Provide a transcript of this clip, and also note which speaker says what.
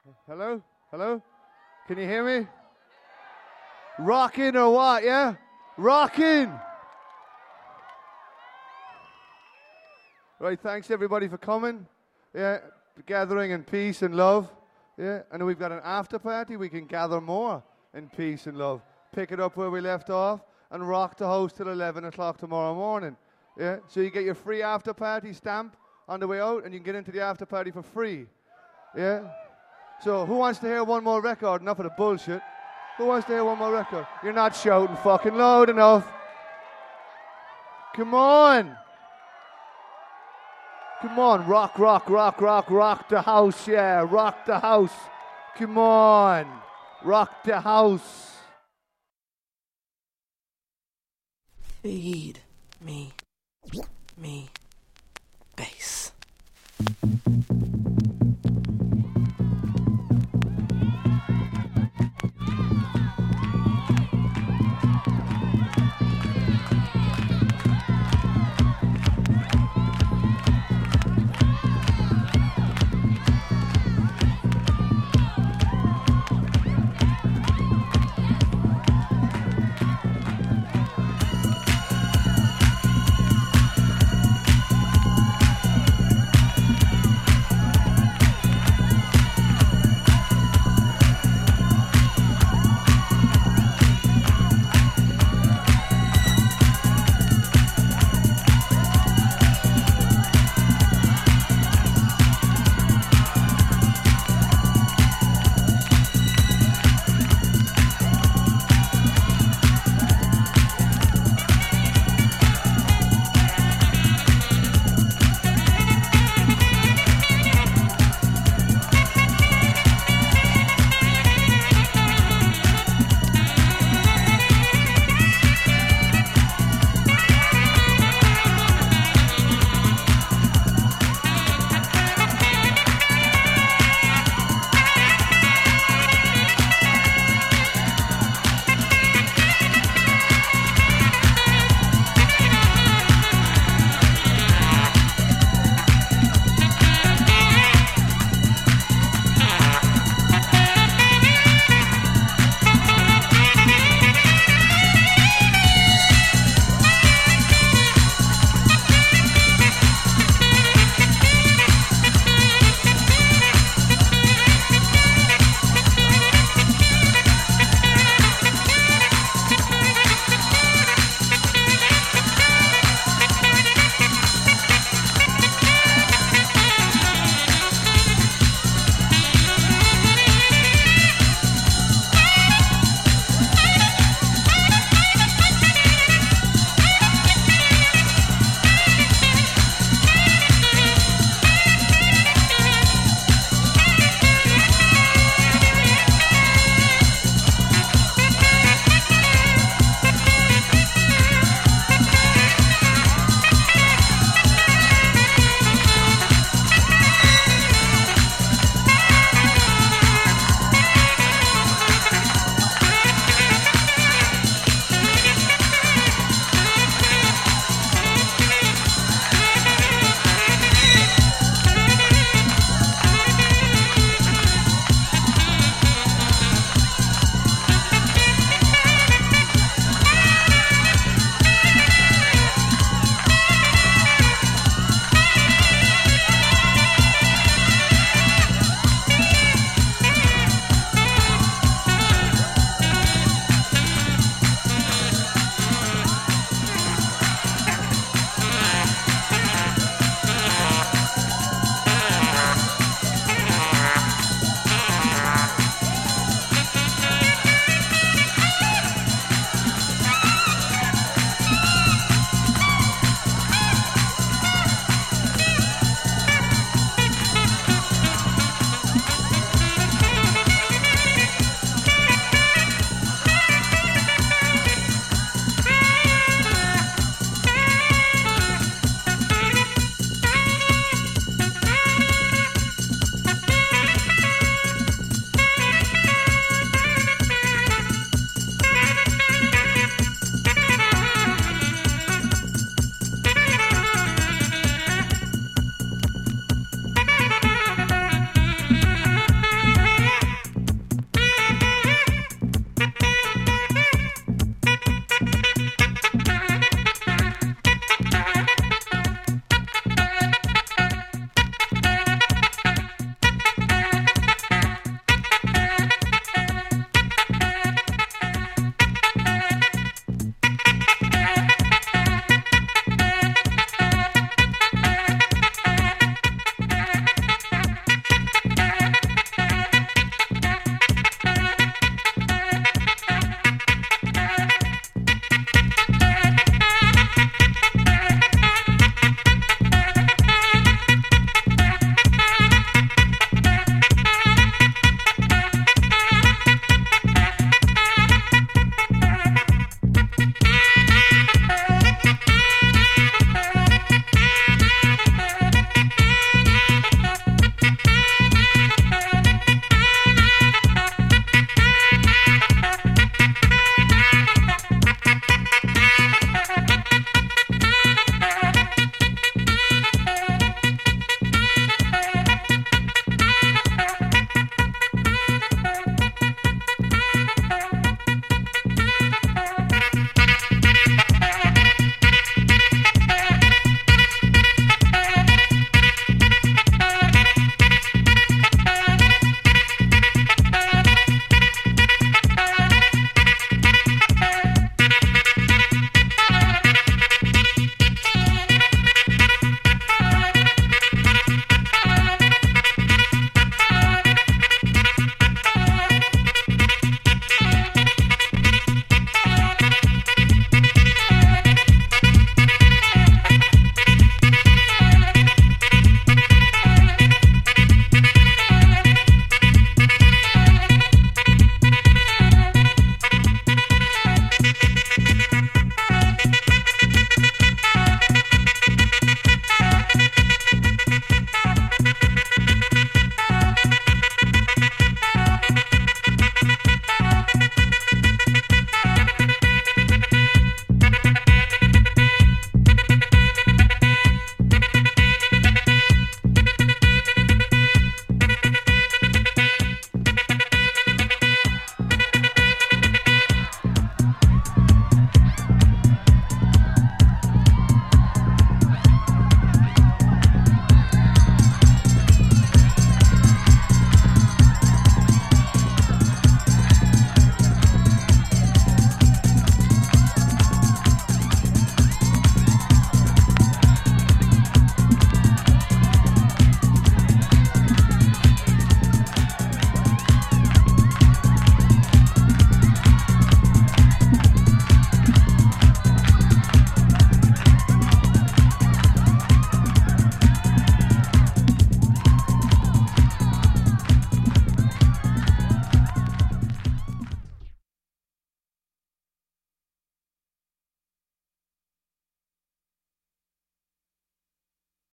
Speaker 1: Hello? Hello? Can you hear me? Rocking or what, yeah? Rocking! Right, thanks everybody for coming. Yeah, gathering in peace and love. Yeah, and we've got an after party. We can gather more in peace and love. Pick it up where we left off and rock the house till 11 o'clock tomorrow morning. Yeah, so you get your free after party stamp on the way out and you can get into the after party for free. Yeah? So who wants to hear one more record? Enough of the bullshit. Who wants to hear one more record? You're not shouting fucking loud enough. Come on. Come on, rock, rock, rock, rock, rock the house, yeah, rock the house. Come on, rock the house.
Speaker 2: Feed me bass.